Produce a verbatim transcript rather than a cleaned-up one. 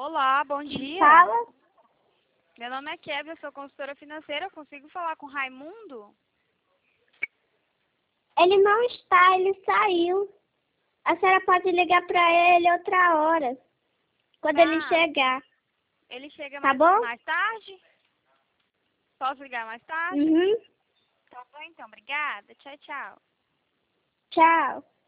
Olá, bom dia. Fala. Meu nome é Kevin, eu sou consultora financeira. Eu consigo falar com o Raimundo? Ele não está, ele saiu. A senhora pode ligar para ele outra hora, quando Tá. ele chegar. Ele chega Tá mais, bom? mais tarde? Posso ligar mais tarde? Uhum. Tá bom, então. Obrigada. Tchau, tchau. Tchau.